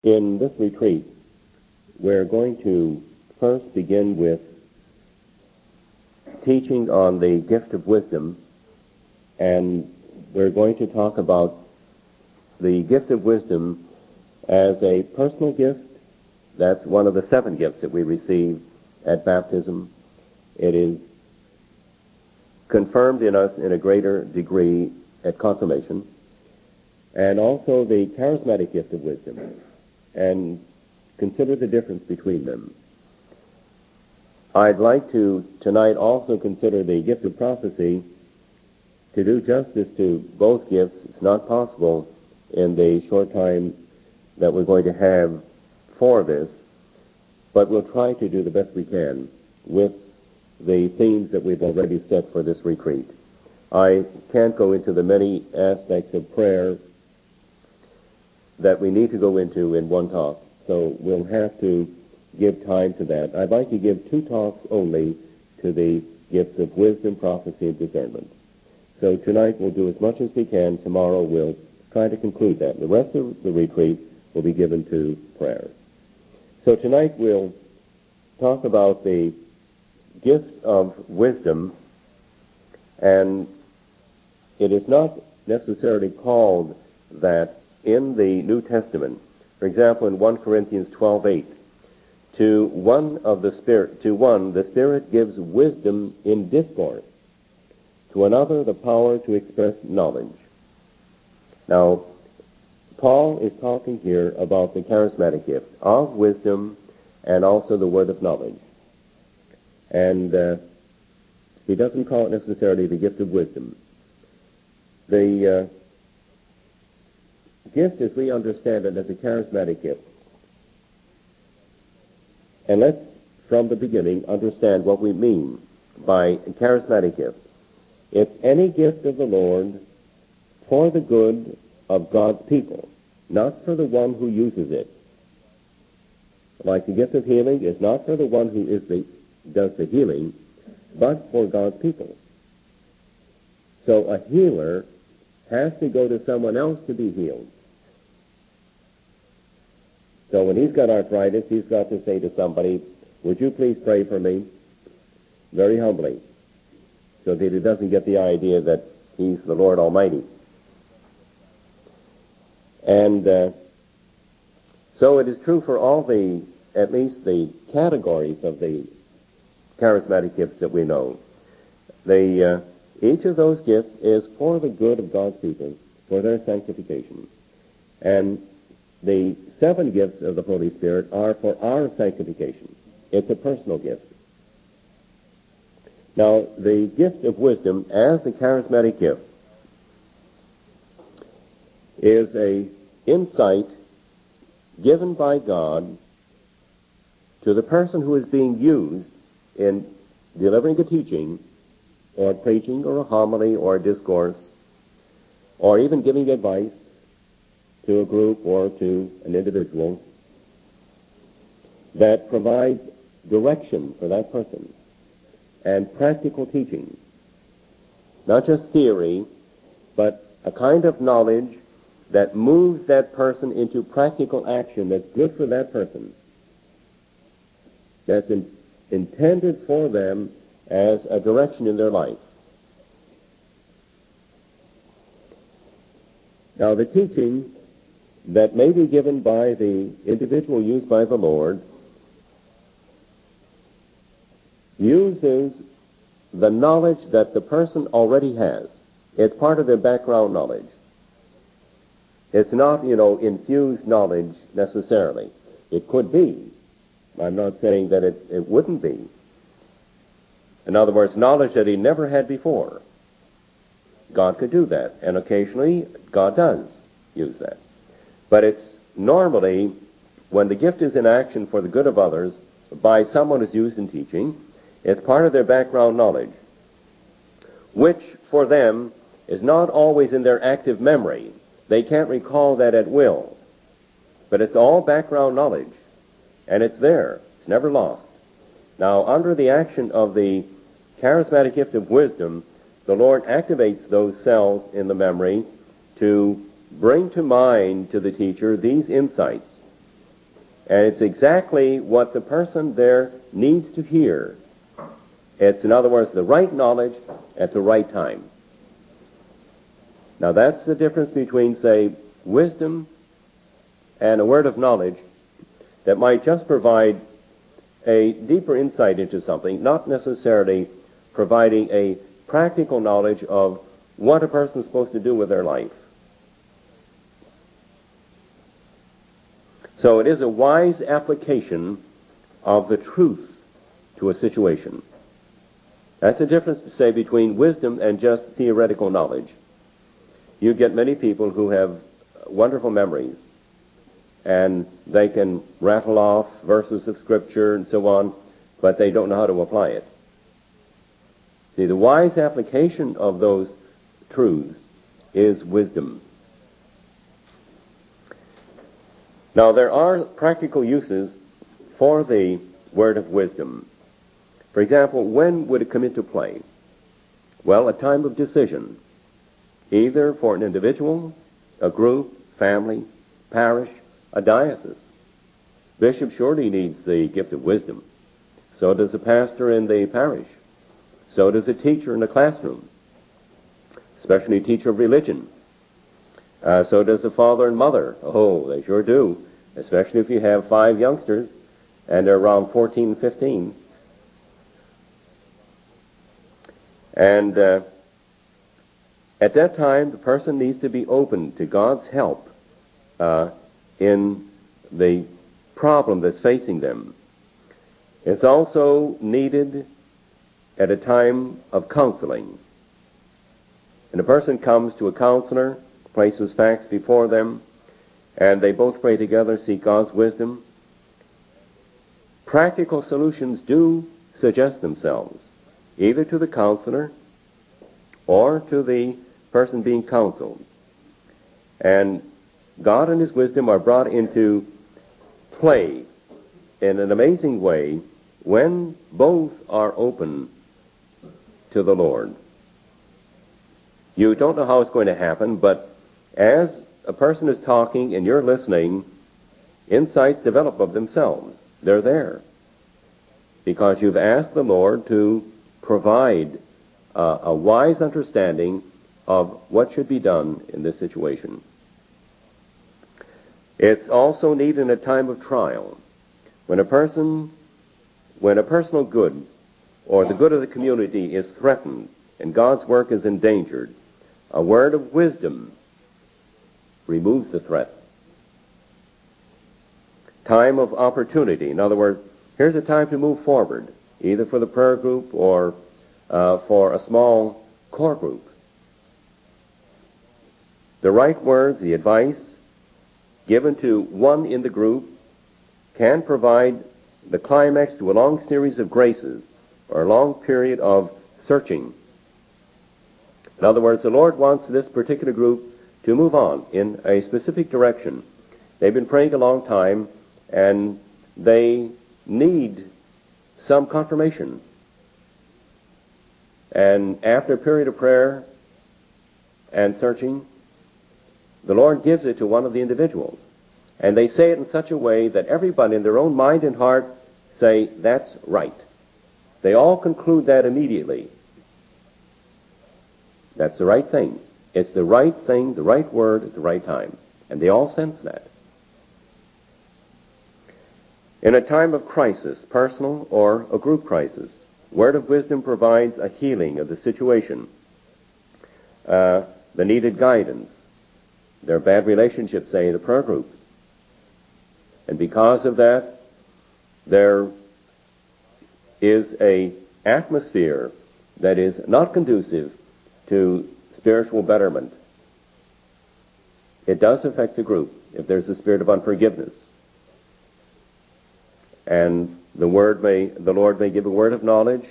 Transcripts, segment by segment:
In this retreat, we're going to first begin with teaching on the gift of wisdom, and we're going to talk about the gift of wisdom as a personal gift. That's one of the 7 gifts that we receive at baptism. It is confirmed in us in a greater degree at confirmation, and also the charismatic gift of wisdom, and consider the difference between them. I'd like to tonight also consider the gift of prophecy. To do justice to both gifts, it's not possible in the short time that we're going to have for this, but we'll try to do the best we can with the themes that we've already set for this retreat. I can't go into the many aspects of prayer that we need to go into in one talk, so we'll have to give time to that. I'd like to give 2 talks only to the gifts of wisdom, prophecy, and discernment. So tonight we'll do as much as we can. Tomorrow we'll try to conclude that. The rest of the retreat will be given to prayer. So tonight we'll talk about the gift of wisdom, and it is not necessarily called that in the New Testament. For example, in 1 Corinthians 12:8, to one the Spirit gives wisdom in discourse, to another the power to express knowledge. Now, Paul is talking here about the charismatic gift of wisdom and also the word of knowledge. And he doesn't call it necessarily the gift of wisdom. The gift as we understand it as a charismatic gift. And let's, from the beginning, understand what we mean by a charismatic gift. It's any gift of the Lord for the good of God's people, not for the one who uses it. Like the gift of healing is not for the one who does the healing, but for God's people. So a healer has to go to someone else to be healed. So when he's got arthritis, he's got to say to somebody, "Would you please pray for me?" Very humbly, so that he doesn't get the idea that he's the Lord Almighty. And so it is true for all at least the categories of the charismatic gifts that we know. Each of those gifts is for the good of God's people, for their sanctification. And the 7 gifts of the Holy Spirit are for our sanctification. It's a personal gift. Now, the gift of wisdom as a charismatic gift is a insight given by God to the person who is being used in delivering a teaching or preaching or a homily or a discourse or even giving advice to a group or to an individual that provides direction for that person and practical teaching. Not just theory, but a kind of knowledge that moves that person into practical action that's good for that person, that's intended for them as a direction in their life. Now, the teaching that may be given by the individual used by the Lord uses the knowledge that the person already has. It's part of their background knowledge. It's not, infused knowledge necessarily. It could be. I'm not saying that it wouldn't be. In other words, knowledge that he never had before. God could do that, and occasionally God does use that. But it's normally, when the gift is in action for the good of others by someone who's used in teaching, it's part of their background knowledge, which for them is not always in their active memory. They can't recall that at will. But it's all background knowledge, and it's there. It's never lost. Now, under the action of the charismatic gift of wisdom, the Lord activates those cells in the memory to bring to mind to the teacher these insights And it's exactly what the person there needs to hear. It's, in other words, the right knowledge at the right time. Now that's the difference between, say, wisdom and a word of knowledge that might just provide a deeper insight into something, not necessarily providing a practical knowledge of what a person is supposed to do with their life. So it is a wise application of the truth to a situation. That's the difference, say, between wisdom and just theoretical knowledge. You get many people who have wonderful memories, and they can rattle off verses of Scripture and so on, but they don't know how to apply it. See, the wise application of those truths is wisdom. Now, there are practical uses for the word of wisdom. For example, when would it come into play? Well, a time of decision, either for an individual, a group, family, parish, a diocese. Bishop surely needs the gift of wisdom. So does a pastor in the parish. So does a teacher in the classroom, especially a teacher of religion. So does a father and mother. Oh, they sure do, especially if you have 5 youngsters and they're around 14, 15. And at that time, the person needs to be open to God's help in the problem that's facing them. It's also needed at a time of counseling. And a person comes to a counselor, places facts before them, and they both pray together, seek God's wisdom. Practical solutions do suggest themselves, either to the counselor or to the person being counseled. And God and His wisdom are brought into play in an amazing way when both are open to the Lord. You don't know how it's going to happen, but as a person is talking and you're listening, insights develop of themselves. They're there because you've asked the Lord to provide a wise understanding of what should be done in this situation. It's also needed in a time of trial. When a personal good or the good of the community is threatened and God's work is endangered, a word of wisdom removes the threat. Time of opportunity. In other words, here's a time to move forward, either for the prayer group or for a small core group. The right words, the advice given to one in the group can provide the climax to a long series of graces or a long period of searching. In other words, the Lord wants this particular group to move on in a specific direction. They've been praying a long time, and they need some confirmation. And after a period of prayer and searching, the Lord gives it to one of the individuals. And they say it in such a way that everybody in their own mind and heart say, that's right. They all conclude that immediately. That's the right thing. It's the right thing, the right word at the right time. And they all sense that. In a time of crisis, personal or a group crisis, word of wisdom provides a healing of the situation, the needed guidance. There are bad relationships, say, in the prayer group. And because of that, there is an atmosphere that is not conducive to spiritual betterment. It does affect the group if there's a spirit of unforgiveness. And the Lord may give a word of knowledge,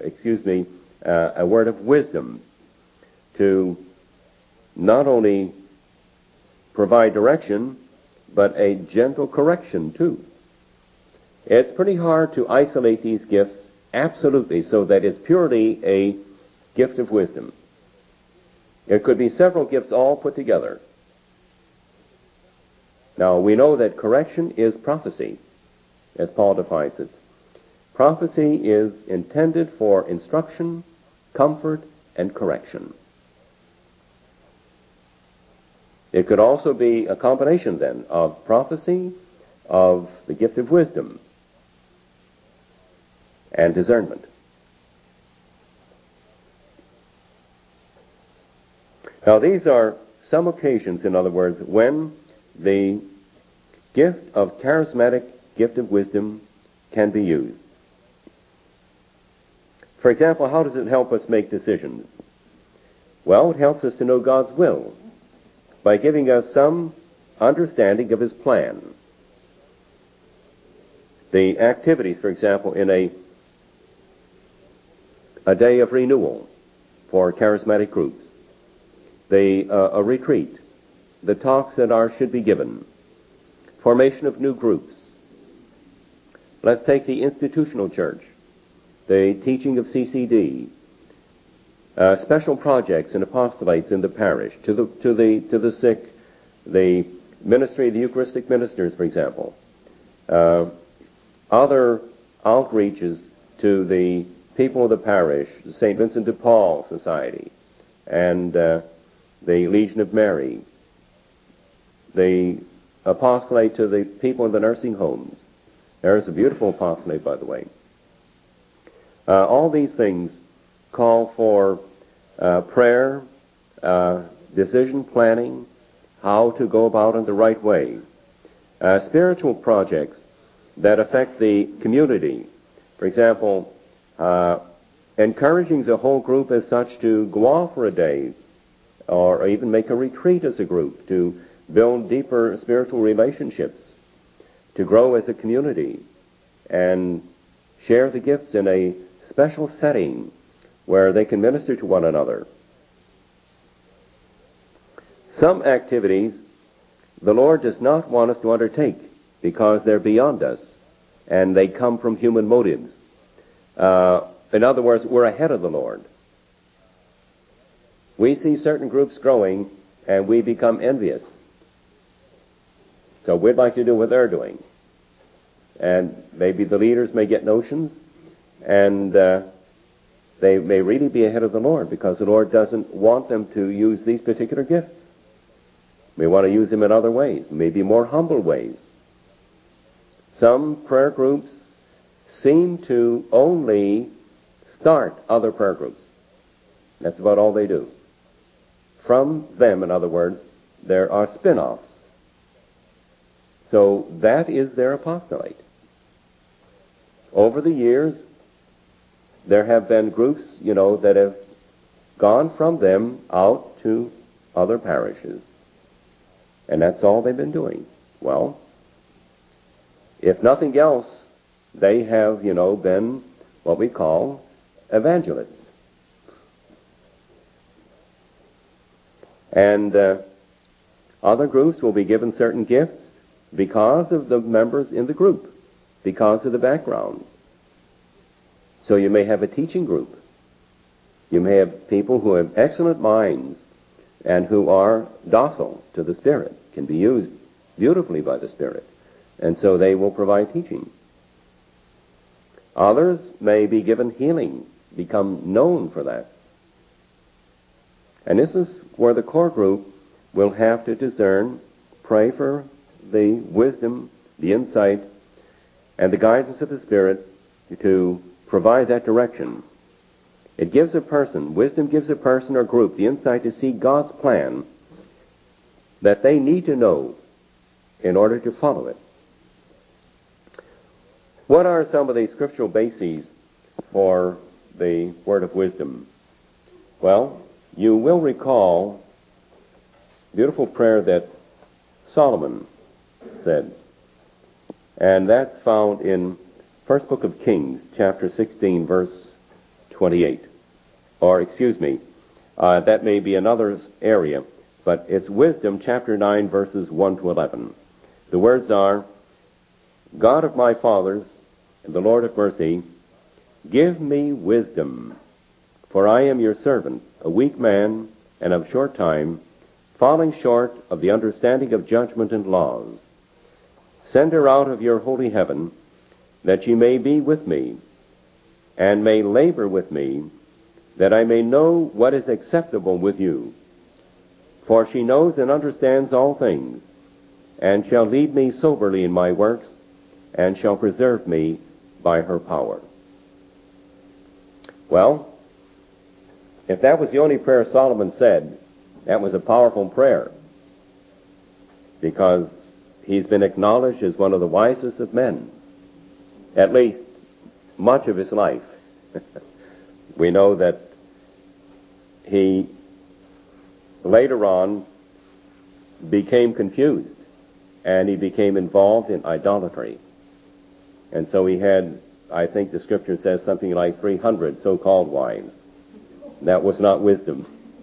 a word of wisdom to not only provide direction, but a gentle correction too. It's pretty hard to isolate these gifts absolutely so that it's purely a gift of wisdom. It could be several gifts all put together. Now, we know that correction is prophecy. as Paul defines it. Prophecy is intended for instruction, comfort, and correction. It could also be a combination then of prophecy, of the gift of wisdom, and discernment. Now these are some occasions, in other words, when the gift of charismatic gift of wisdom can be used. For example, how does it help us make decisions? Well, it helps us to know God's will by giving us some understanding of His plan. The activities, for example, in a day of renewal for charismatic groups, a retreat, the talks that should be given, formation of new groups. Let's take the institutional church, the teaching of CCD, special projects and apostolates in the parish, to the sick, the ministry of the Eucharistic ministers, for example, other outreaches to the people of the parish, the St. Vincent de Paul Society, and the Legion of Mary, the apostolate to the people in the nursing homes. There's a beautiful apostolate, by the way. All these things call for prayer, decision planning, how to go about in the right way. Spiritual projects that affect the community. For example, encouraging the whole group as such to go off for a day, or even make a retreat as a group, to build deeper spiritual relationships, to grow as a community, and share the gifts in a special setting where they can minister to one another. Some activities the Lord does not want us to undertake because they're beyond us and they come from human motives. In other words, we're ahead of the Lord. We see certain groups growing and we become envious. So we'd like to do what they're doing. And maybe the leaders may get notions, and they may really be ahead of the Lord because the Lord doesn't want them to use these particular gifts. We want to use them in other ways, maybe more humble ways. Some prayer groups seem to only start other prayer groups. That's about all they do. From them, in other words, there are spin-offs. So that is their apostolate. Over the years, there have been groups, that have gone from them out to other parishes. And that's all they've been doing. Well, if nothing else, they have, been what we call evangelists. And other groups will be given certain gifts because of the members in the group, because of the background. So you may have a teaching group. You may have people who have excellent minds and who are docile to the Spirit, can be used beautifully by the Spirit. And so they will provide teaching. Others may be given healing, become known for that. And this is where the core group will have to discern, pray for the wisdom, the insight, and the guidance of the Spirit to provide that direction. It gives a person, wisdom gives a person or group the insight to see God's plan that they need to know in order to follow it. What are some of the scriptural bases for the word of wisdom? Well, you will recall a beautiful prayer that Solomon said. And that's found in First Book of Kings, chapter 16, verse 28. Or, that may be another area, but it's Wisdom, chapter 9, verses 1 to 11. The words are, God of my fathers, and the Lord of mercy, give me wisdom, for I am your servant, a weak man, and of short time, falling short of the understanding of judgment and laws. Send her out of your holy heaven, that ye may be with me, and may labor with me, that I may know what is acceptable with you. For she knows and understands all things, and shall lead me soberly in my works, and shall preserve me by her power. Well, if that was the only prayer Solomon said, that was a powerful prayer, because he's been acknowledged as one of the wisest of men, at least much of his life. We know that he later on became confused, and he became involved in idolatry. And so he had, I think the scripture says, something like 300 so-called wives. That was not wisdom.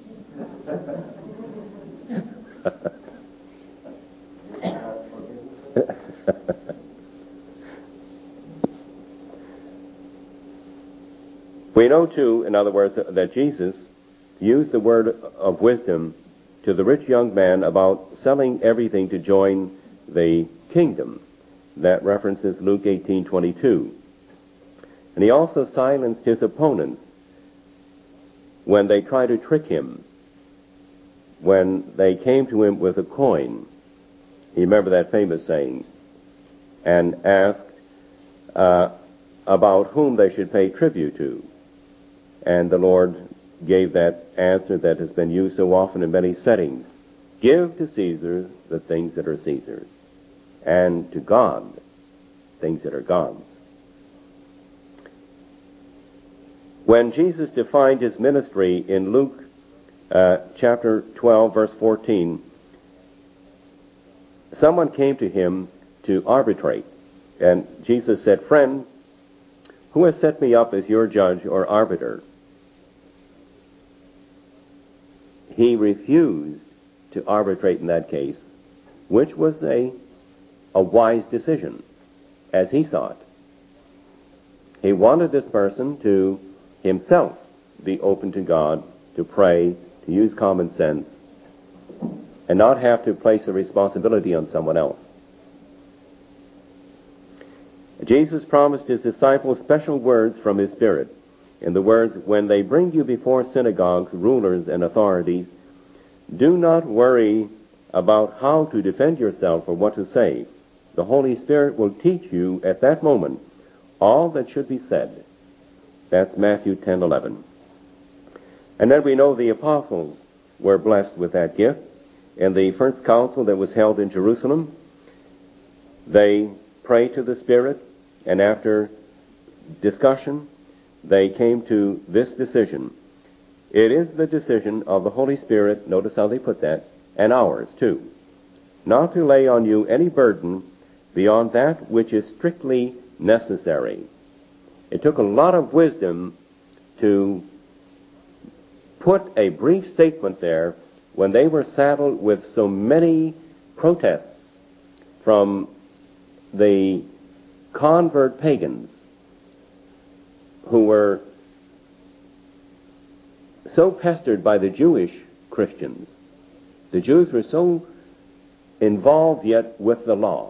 We know, too, in other words, that Jesus used the word of wisdom to the rich young man about selling everything to join the kingdom. That references Luke 18:22. And he also silenced his opponents when they tried to trick him, when they came to him with a coin. You remember that famous saying, and asked about whom they should pay tribute to. And the Lord gave that answer that has been used so often in many settings. Give to Caesar the things that are Caesar's, and to God things that are God's. When Jesus defined his ministry in Luke chapter 12, verse 14, someone came to him to arbitrate. And Jesus said, "Friend, who has set me up as your judge or arbiter?" He refused to arbitrate in that case, which was a wise decision, as he saw it. He wanted this person to himself be open to God, to pray, to use common sense, and not have to place the responsibility on someone else. Jesus promised his disciples special words from his Spirit. In the words, "When they bring you before synagogues, rulers, and authorities, do not worry about how to defend yourself or what to say. The Holy Spirit will teach you at that moment all that should be said." That's Matthew 10:11. And then we know the apostles were blessed with that gift. In the first council that was held in Jerusalem, they prayed to the Spirit, and after discussion, they came to this decision. It is the decision of the Holy Spirit, notice how they put that, and ours too, not to lay on you any burden beyond that which is strictly necessary. It took a lot of wisdom to put a brief statement there when they were saddled with so many protests from the convert pagans who were so pestered by the Jewish Christians. The Jews were so involved yet with the law,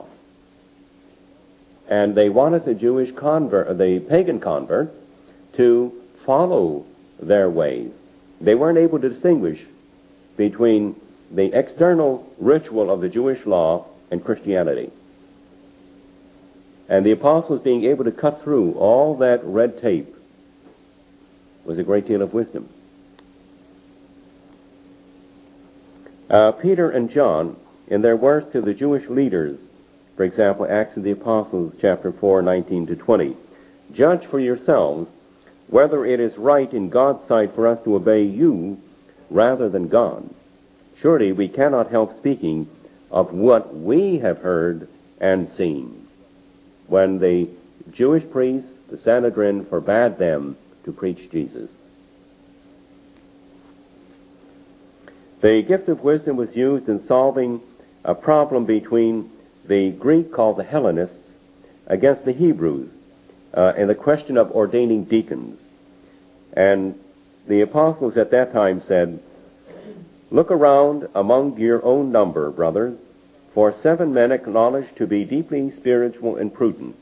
and they wanted the pagan converts to follow their ways. They weren't able to distinguish between the external ritual of the Jewish law and Christianity. And the apostles being able to cut through all that red tape was a great deal of wisdom. Peter and John, in their words to the Jewish leaders, for example, Acts of the Apostles, chapter 4, 19 to 20, "Judge for yourselves whether it is right in God's sight for us to obey you rather than God. Surely we cannot help speaking of what we have heard and seen." When the Jewish priests, the Sanhedrin, forbade them to preach Jesus. The gift of wisdom was used in solving a problem between the Greek called the Hellenists against the Hebrews in the question of ordaining deacons. And the apostles at that time said, "Look around among your own number, brothers, for 7 men acknowledged to be deeply spiritual and prudent,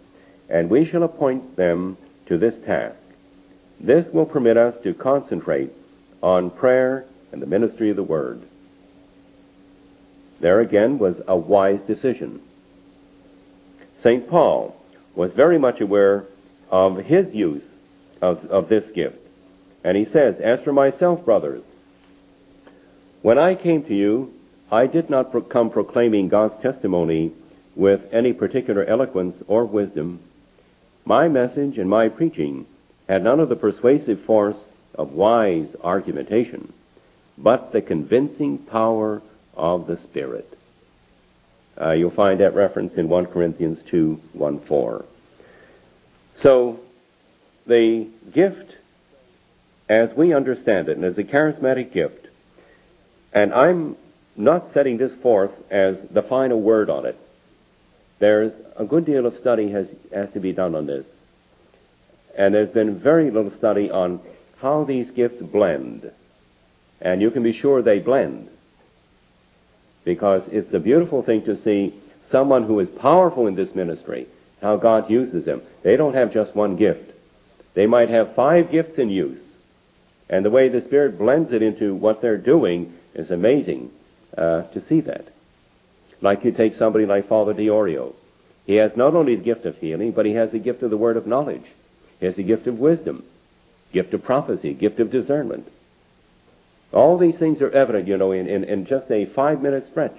and we shall appoint them to this task. This will permit us to concentrate on prayer and the ministry of the Word. There again was a wise decision. St. Paul was very much aware of his use of this gift. And he says, "As for myself, brothers, when I came to you, I did not come proclaiming God's testimony with any particular eloquence or wisdom. My message and my preaching had none of the persuasive force of wise argumentation, but the convincing power of the Spirit." You'll find that reference in 1 Corinthians 2:1-4. So, the gift, as we understand it, and as a charismatic gift, and I'm not setting this forth as the final word on it. There's a good deal of study has to be done on this. And there's been very little study on how these gifts blend. And you can be sure they blend, because it's a beautiful thing to see someone who is powerful in this ministry, how God uses them. They don't have just one gift. They might have 5 gifts in use. And the way the Spirit blends it into what they're doing is amazing to see that. Like you take somebody like Father Diorio. He has not only the gift of healing, but he has the gift of the word of knowledge. He has the gift of wisdom, gift of prophecy, gift of discernment. All these things are evident, in just a 5-minute stretch.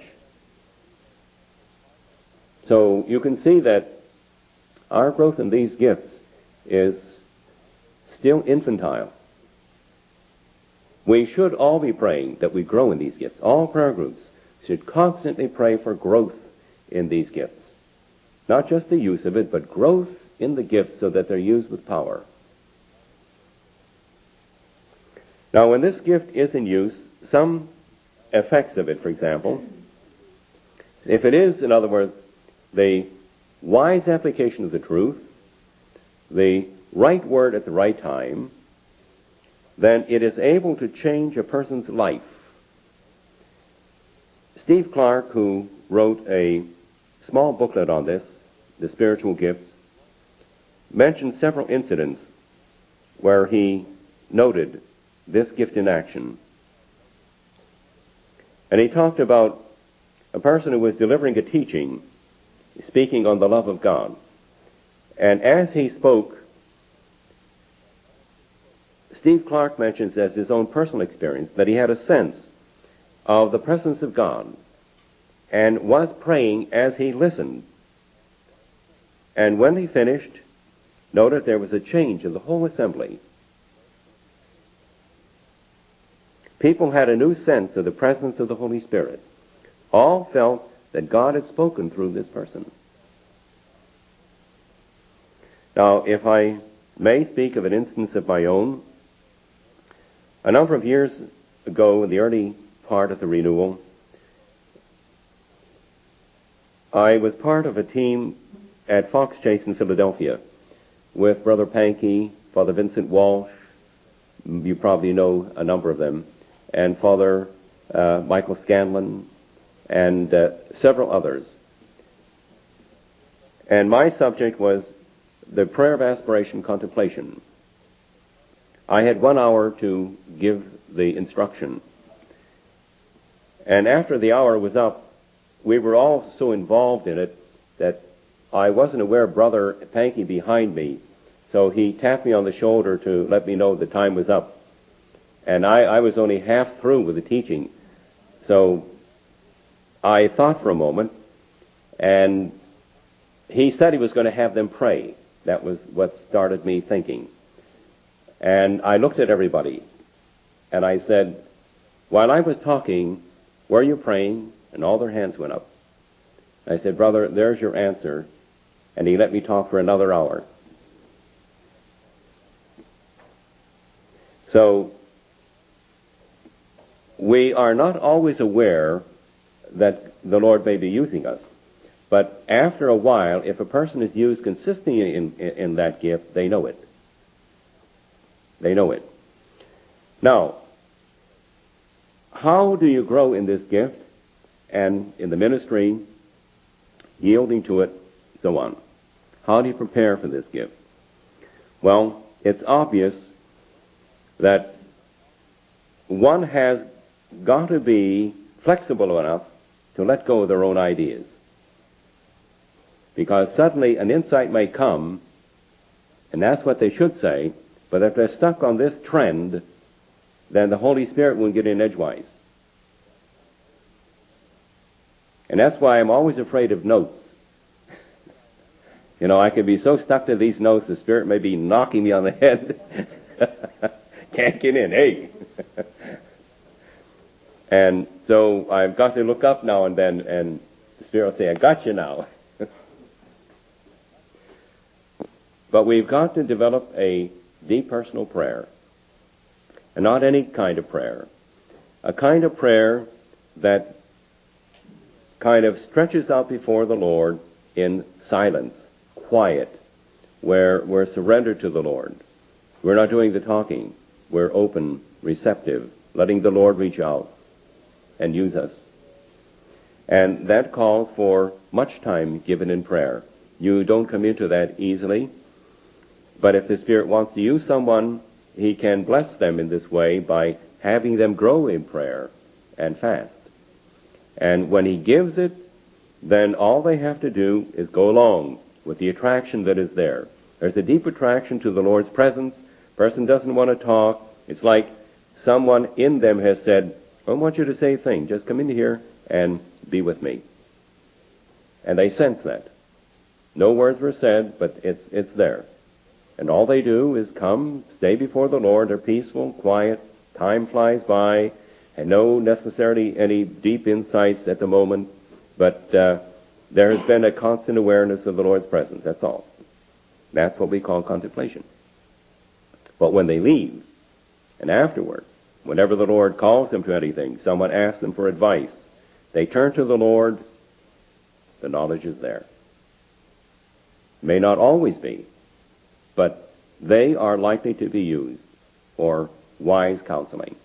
So you can see that our growth in these gifts is still infantile. We should all be praying that we grow in these gifts. All prayer groups should constantly pray for growth in these gifts. Not just the use of it, but growth in the gifts so that they're used with power. Now, when this gift is in use, some effects of it, for example, if it is, in other words, the wise application of the truth, the right word at the right time, then it is able to change a person's life. Steve Clark, who wrote a small booklet on this, the spiritual gifts, mentioned several incidents where he noted this gift in action. And he talked about a person who was delivering a teaching, speaking on the love of God. And as he spoke, Steve Clark mentions as his own personal experience that he had a sense of the presence of God and was praying as he listened. And when he finished, noted there was a change in the whole assembly. People had a new sense of the presence of the Holy Spirit. All felt that God had spoken through this person. Now, if I may speak of an instance of my own, a number of years ago, in the early part of the renewal, I was part of a team at Fox Chase in Philadelphia with Brother Pankey, Father Vincent Walsh, you probably know a number of them, and Father Michael Scanlon, and several others. And my subject was the prayer of aspiration contemplation. I had 1 hour to give the instruction. And after the hour was up, we were all so involved in it that I wasn't aware of Brother Pankey behind me. So he tapped me on the shoulder to let me know the time was up. And I was only half through with the teaching. So I thought for a moment, and he said he was going to have them pray. That was what started me thinking. And I looked at everybody, and I said, while I was talking, were you praying? And all their hands went up. I said, brother, there's your answer. And he let me talk for another hour. So we are not always aware that the Lord may be using us. But after a while, if a person is used consistently in that gift, they know it. They know it. Now, how do you grow in this gift and in the ministry, yielding to it, so on? How do you prepare for this gift? Well, it's obvious that one has got to be flexible enough to let go of their own ideas. Because suddenly an insight may come, and that's what they should say, but if they're stuck on this trend, then the Holy Spirit won't get in edgewise. And that's why I'm always afraid of notes. You know, I can be so stuck to these notes, the Spirit may be knocking me on the head. Can't get in, hey! And so I've got to look up now and then, and the Spirit will say, I got you now. But we've got to develop a deep personal prayer. And not any kind of prayer. A kind of prayer that kind of stretches out before the Lord in silence, quiet, where we're surrendered to the Lord. We're not doing the talking. We're open, receptive, letting the Lord reach out and use us. And that calls for much time given in prayer. You don't come into that easily. But if the Spirit wants to use someone, He can bless them in this way by having them grow in prayer and fast. And when He gives it, then all they have to do is go along with the attraction that is there. There's a deep attraction to the Lord's presence. Person doesn't want to talk. It's like someone in them has said, I don't want you to say a thing. Just come in here and be with me. And they sense that. No words were said, but it's there. And all they do is come, stay before the Lord. They're peaceful, quiet. Time flies by. And no necessarily any deep insights at the moment. But there has been a constant awareness of the Lord's presence. That's all. That's what we call contemplation. But when they leave, and afterward, whenever the Lord calls them to anything, someone asks them for advice, they turn to the Lord, the knowledge is there. May not always be, but they are likely to be used for wise counseling.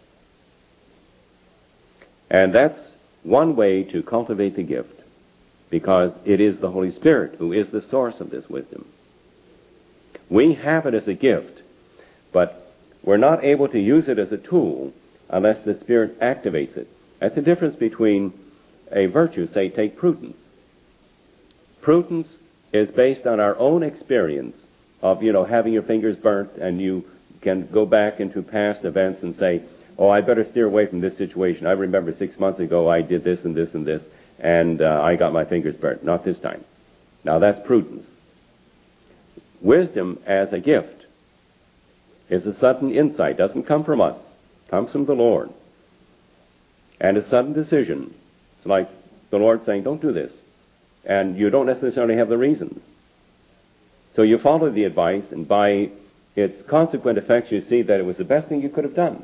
And that's one way to cultivate the gift, because it is the Holy Spirit who is the source of this wisdom. We have it as a gift, but we're not able to use it as a tool unless the Spirit activates it. That's the difference between a virtue, say, take prudence. Prudence is based on our own experience of, having your fingers burnt, and you can go back into past events and say, oh, I better steer away from this situation. I remember 6 months ago I did this and this and this, and I got my fingers burnt. Not this time. Now that's prudence. Wisdom as a gift is a sudden insight. Doesn't come from us. Comes from the Lord. And a sudden decision. It's like the Lord saying, don't do this. And you don't necessarily have the reasons. So you follow the advice, and by its consequent effects, you see that it was the best thing you could have done.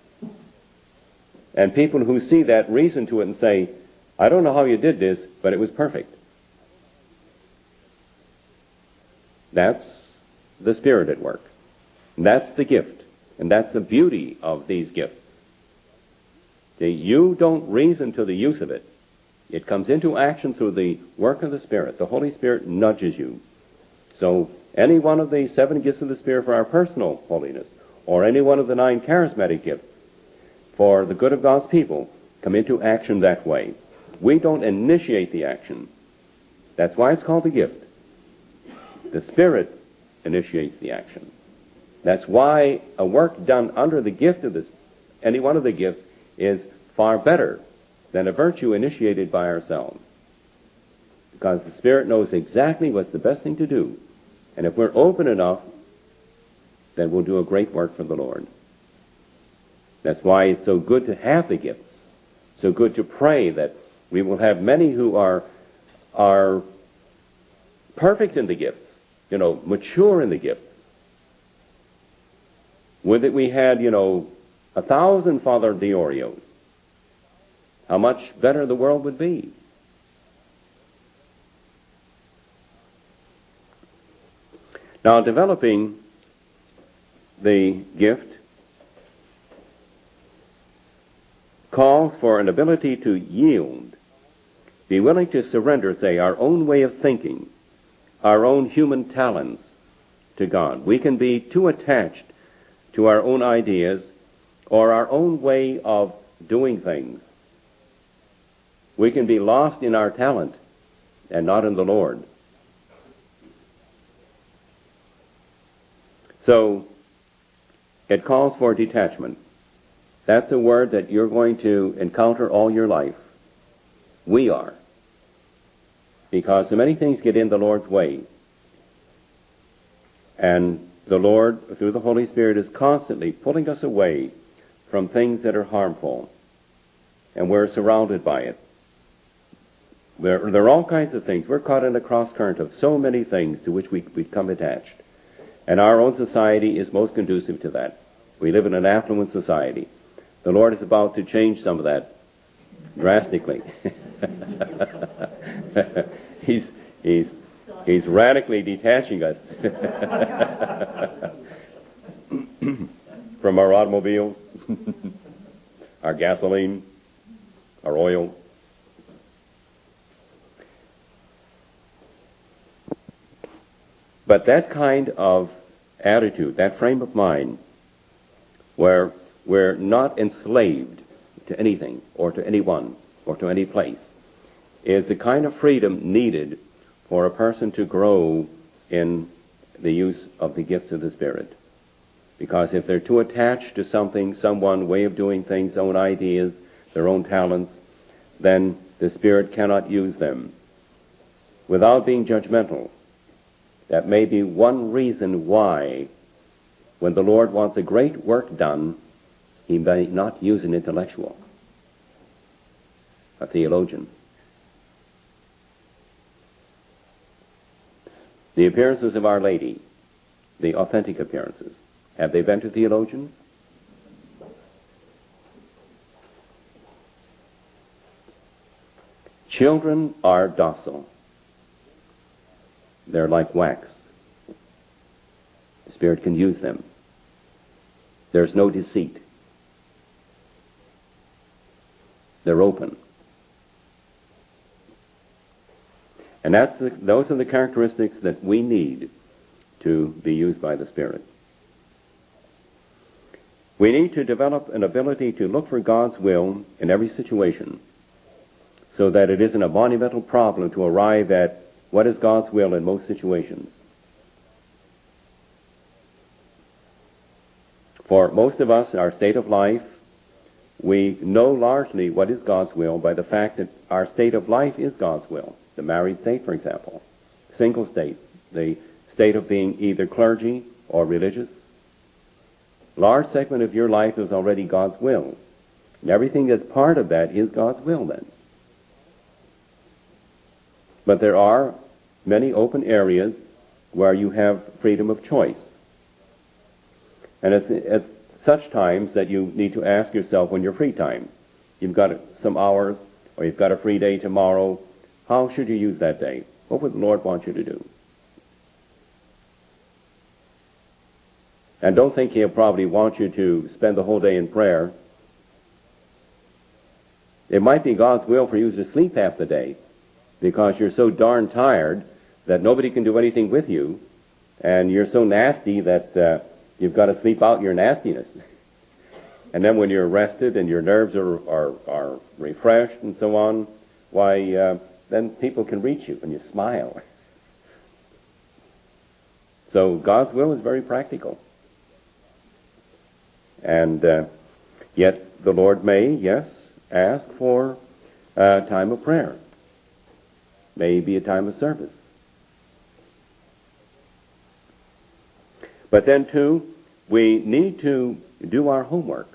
And people who see that reason to it and say, I don't know how you did this, but it was perfect. That's the Spirit at work. And that's the gift. And that's the beauty of these gifts. See, you don't reason to the use of it. It comes into action through the work of the Spirit. The Holy Spirit nudges you. So any one of the 7 gifts of the Spirit for our personal holiness, or any one of the 9 charismatic gifts for the good of God's people, come into action that way. We don't initiate the action. That's why it's called the gift. The Spirit initiates the action. That's why a work done under the gift of this, any one of the gifts, is far better than a virtue initiated by ourselves. Because the Spirit knows exactly what's the best thing to do. And if we're open enough, then we'll do a great work for the Lord. That's why it's so good to have the gifts. So good to pray that we will have many who are perfect in the gifts, mature in the gifts. Would that we had, 1,000 Father Diorios. How much better the world would be. Now, developing the gift calls for an ability to yield, be willing to surrender, say, our own way of thinking, our own human talents to God. We can be too attached to our own ideas or our own way of doing things. We can be lost in our talent and not in the Lord. So it calls for detachment. That's a word that you're going to encounter all your life. We are. Because so many things get in the Lord's way. And the Lord, through the Holy Spirit, is constantly pulling us away from things that are harmful. And we're surrounded by it. There are all kinds of things. We're caught in a cross-current of so many things to which we become attached. And our own society is most conducive to that. We live in an affluent society. The Lord is about to change some of that drastically. He's radically detaching us from our automobiles, our gasoline, our oil. But that kind of attitude, that frame of mind, where we're not enslaved to anything or to anyone or to any place, is the kind of freedom needed for a person to grow in the use of the gifts of the Spirit. Because if they're too attached to something, someone, way of doing things, own ideas, their own talents, then the Spirit cannot use them. Without being judgmental, that may be one reason why, when the Lord wants a great work done, he may not use an intellectual, a theologian. The appearances of Our Lady, the authentic appearances, have they been to theologians? Children are docile. They're like wax. The Spirit can use them. There's no deceit. They're open. And those are the characteristics that we need to be used by the Spirit. We need to develop an ability to look for God's will in every situation, so that it isn't a monumental problem to arrive at what is God's will in most situations. For most of us, our state of life, we know largely what is God's will by the fact that our state of life is God's will. The married state, for example, single state, the state of being either clergy or religious. Large segment of your life is already God's will. And everything that's part of that is God's will then. But there are many open areas where you have freedom of choice. And it's at such times that you need to ask yourself when your free time, you've got some hours or you've got a free day tomorrow, how should you use that day? What would the Lord want you to do? And don't think He'll probably want you to spend the whole day in prayer. It might be God's will for you to sleep half the day because you're so darn tired that nobody can do anything with you, and you're so nasty that you've got to sleep out your nastiness. And then when you're rested and your nerves are refreshed and so on, why, then people can reach you and you smile. So God's will is very practical. And yet the Lord may, yes, ask for a time of prayer. May be a time of service. But then, too, we need to do our homework.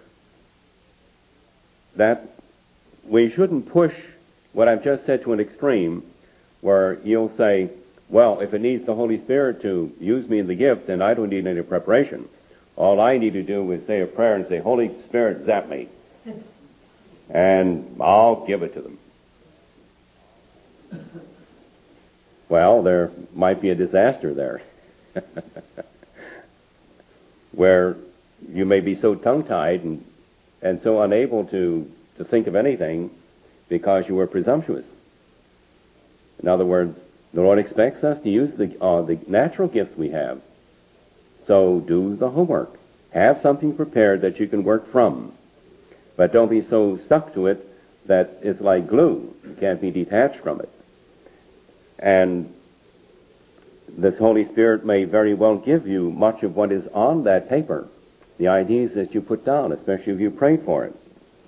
That we shouldn't push what I've just said to an extreme where you'll say, well, if it needs the Holy Spirit to use me in the gift, then I don't need any preparation. All I need to do is say a prayer and say, Holy Spirit, zap me. And I'll give it to them. Well, there might be a disaster there. Where you may be so tongue-tied and so unable to think of anything because you were presumptuous. In other words, The Lord expects us to use the natural gifts we have. So do the homework. Have something prepared that you can work from. But don't be so stuck to it that it's like glue. You can't be detached from it. And this Holy Spirit may very well give you much of what is on that paper, the ideas that you put down, especially if you prayed for it.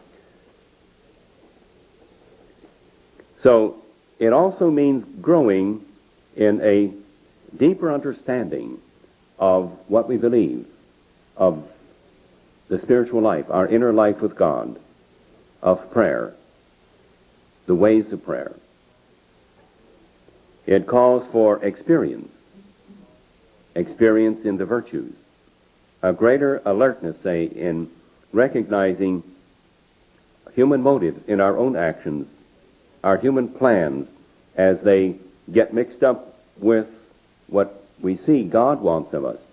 So it also means growing in a deeper understanding of what we believe, of the spiritual life, our inner life with God, of prayer, the ways of prayer. It calls for experience in the virtues, a greater alertness, say, in recognizing human motives in our own actions, our human plans, as they get mixed up with what we see God wants of us.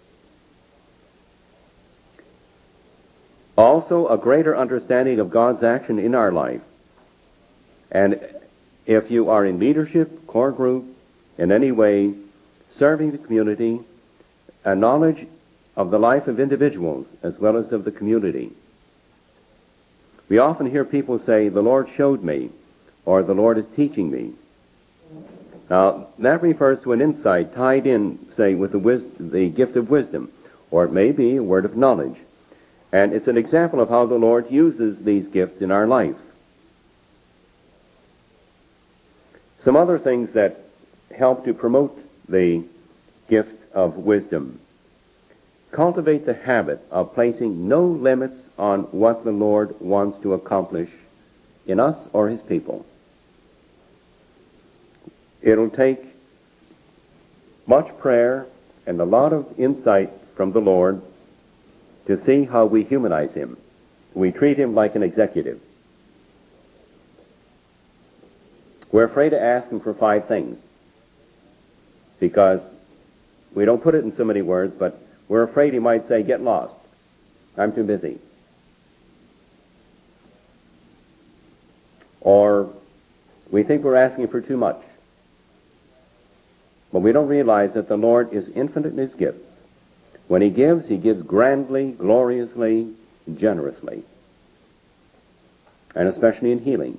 Also, a greater understanding of God's action in our life. And if you are in leadership, core group, in any way, serving the community, a knowledge of the life of individuals as well as of the community. We often hear people say, "The Lord showed me," or "The Lord is teaching me." Now, that refers to an insight tied in, say, with the gift of wisdom, or it may be a word of knowledge. And it's an example of how the Lord uses these gifts in our life. Some other things that help to promote the gift of wisdom. Cultivate the habit of placing no limits on what the Lord wants to accomplish in us or His people. It'll take much prayer and a lot of insight from the Lord to see how we humanize Him. We treat Him like an executive. We're afraid to ask Him for 5 things because we don't put it in so many words, but we're afraid He might say, "Get lost. I'm too busy." Or we think we're asking for too much. But we don't realize that the Lord is infinite in His gifts. When He gives grandly, gloriously, generously. And especially in healing.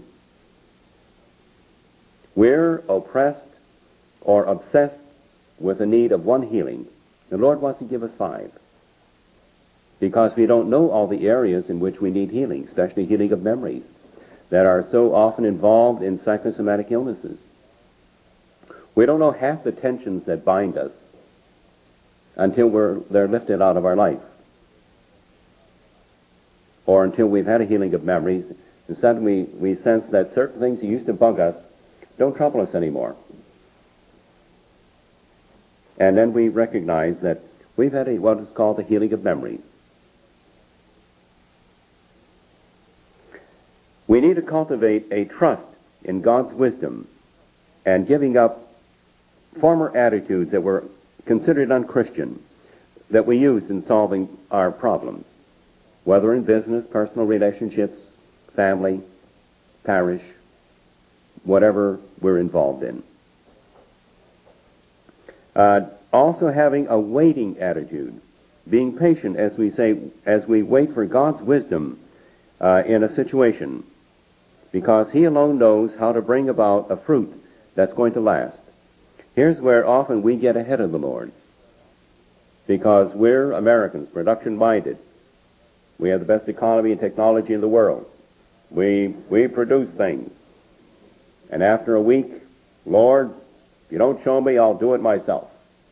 We're oppressed or obsessed with the need of one healing. The Lord wants to give us 5. Because we don't know all the areas in which we need healing, especially healing of memories that are so often involved in psychosomatic illnesses. We don't know half the tensions that bind us until they're lifted out of our life. Or until we've had a healing of memories, and suddenly we sense that certain things that used to bug us don't trouble us anymore. And then we recognize that we've had what is called the healing of memories. We need to cultivate a trust in God's wisdom and giving up former attitudes that were considered unchristian that we use in solving our problems, whether in business, personal relationships, family, parish, whatever we're involved in. Also having a waiting attitude, being patient as we wait for God's wisdom in a situation, because He alone knows how to bring about a fruit that's going to last. Here's where often we get ahead of the Lord, because we're Americans, production-minded. We have the best economy and technology in the world. We produce things. And after a week, "Lord, if you don't show me, I'll do it myself."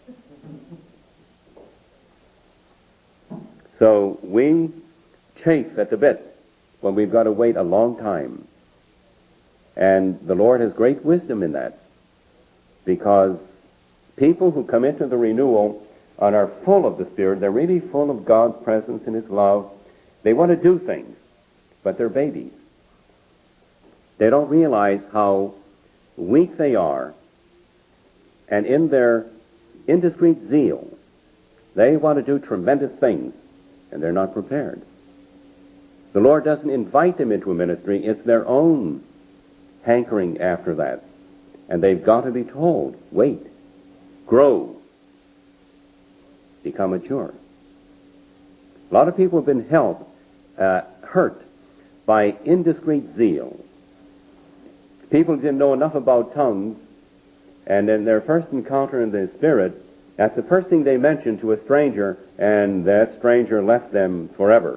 So we chafe at the bit when we've got to wait a long time. And the Lord has great wisdom in that, because people who come into the renewal and are full of the Spirit, they're really full of God's presence and His love. They want to do things, but they're babies. They don't realize how weak they are, and in their indiscreet zeal, they want to do tremendous things, and they're not prepared. The Lord doesn't invite them into a ministry. It's their own hankering after that. And they've got to be told, wait, grow, become mature. A lot of people have been hurt by indiscreet zeal. People didn't know enough about tongues, and in their first encounter in the Spirit, that's the first thing they mentioned to a stranger, and that stranger left them forever.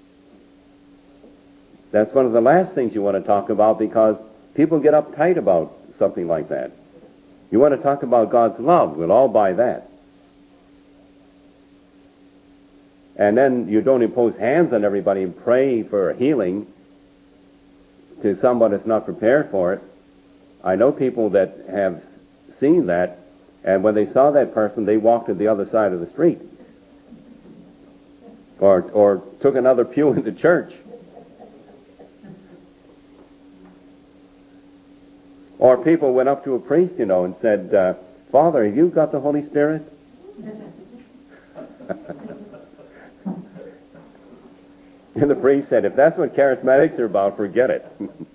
That's one of the last things you want to talk about, because people get uptight about something like that. You want to talk about God's love, we'll all buy that. And then you don't impose hands on everybody and pray for healing to someone that's not prepared for it. I know people that have seen that, and when they saw that person, they walked to the other side of the street. Or took another pew in the church. Or people went up to a priest, and said, Father, have you got the Holy Spirit? And the priest said, if that's what charismatics are about, forget it.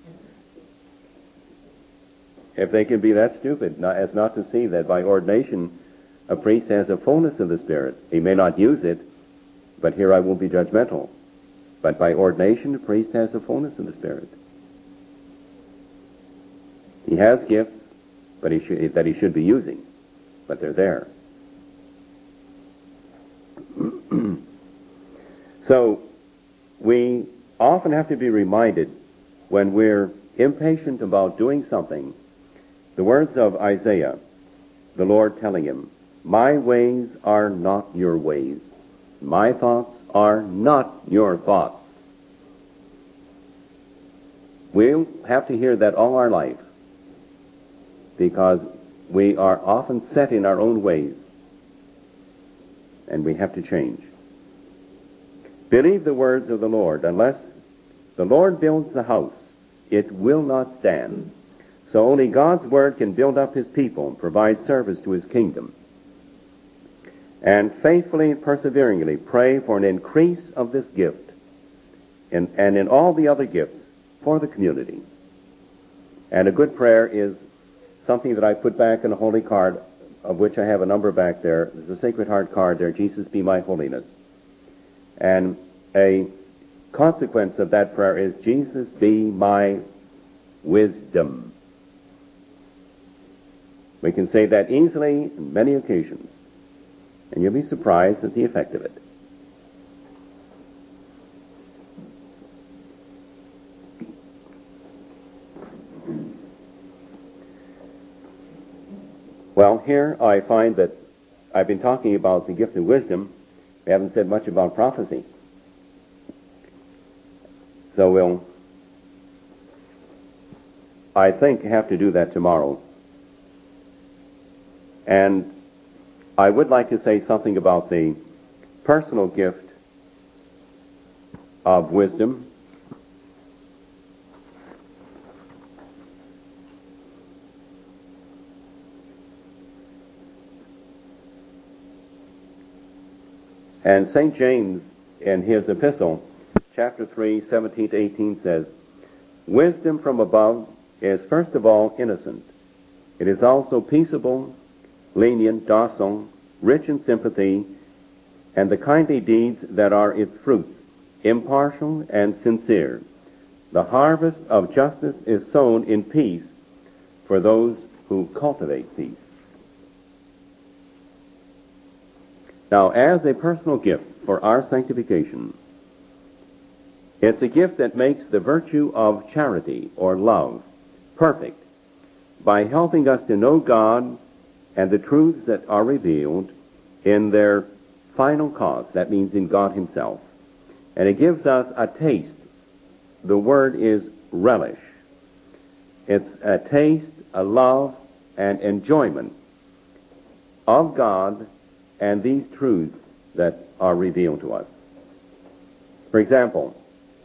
If they can be that stupid as not to see that by ordination a priest has a fullness of the Spirit. He may not use it, but here I won't be judgmental. But by ordination, a priest has a fullness of the Spirit. He has gifts that he should be using, but they're there. So we often have to be reminded when we're impatient about doing something, the words of Isaiah, the Lord telling him, my ways are not your ways. My thoughts are not your thoughts. We'll have to hear that all our life, because we are often set in our own ways, and we have to change. Believe the words of the Lord. Unless the Lord builds the house, it will not stand. So only God's word can build up his people and provide service to his kingdom. And faithfully and perseveringly pray for an increase of this gift and in all the other gifts for the community. And a good prayer is something that I put back in a holy card, of which I have a number back there. There's a Sacred Heart card there, Jesus be my holiness. And a consequence of that prayer is, Jesus be my wisdom. We can say that easily on many occasions, and you'll be surprised at the effect of it. Well, here I find that I've been talking about the gift of wisdom. We haven't said much about prophecy. So we'll, I think, have to do that tomorrow. And I would like to say something about the personal gift of wisdom. And St. James, in his epistle, chapter 3, 17 to 18, says, wisdom from above is first of all innocent. It is also peaceable, lenient, docile, rich in sympathy, and the kindly deeds that are its fruits, impartial and sincere. The harvest of justice is sown in peace for those who cultivate peace. Now, as a personal gift for our sanctification, it's a gift that makes the virtue of charity or love perfect by helping us to know God and the truths that are revealed in their final cause. That means in God himself. And it gives us a taste. The word is relish. It's a taste, a love, and enjoyment of God and these truths that are revealed to us. For example,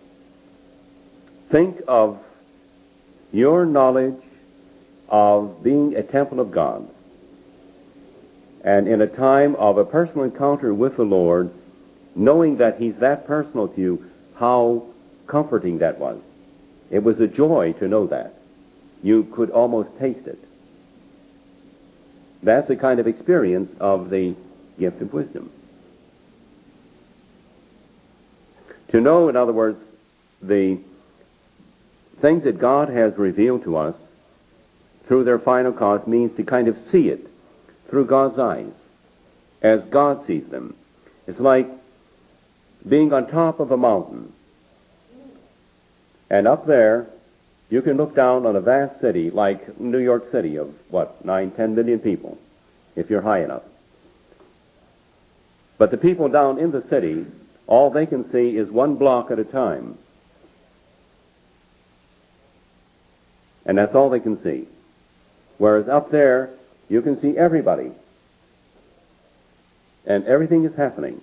think of your knowledge of being a temple of God, and in a time of a personal encounter with the Lord, knowing that he's that personal to you, how comforting that was. It was a joy to know that. You could almost taste it. That's the kind of experience of the gift of wisdom. To know, in other words, the things that God has revealed to us through their final cause means to kind of see it through God's eyes, as God sees them. It's like being on top of a mountain. And up there, you can look down on a vast city like New York City of, 9-10 million people, if you're high enough. But the people down in the city, all they can see is one block at a time. And that's all they can see. Whereas up there, you can see everybody. And everything is happening.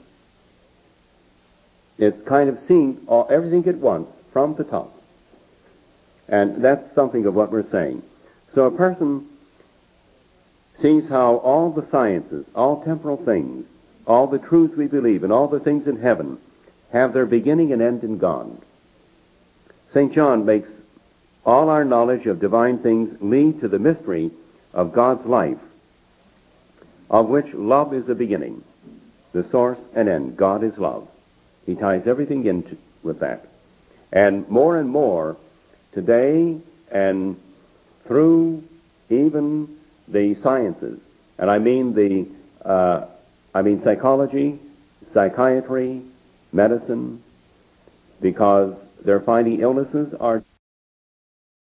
It's kind of seeing everything at once from the top. And that's something of what we're saying. So a person sees how all the sciences, all temporal things, all the truths we believe, and all the things in heaven have their beginning and end in God. St. John makes all our knowledge of divine things lead to the mystery of God's life, of which love is the beginning, the source and end. God is love. He ties everything in with that. And more today, and through even the sciences, and I mean psychology, psychiatry, medicine, because they're finding illnesses are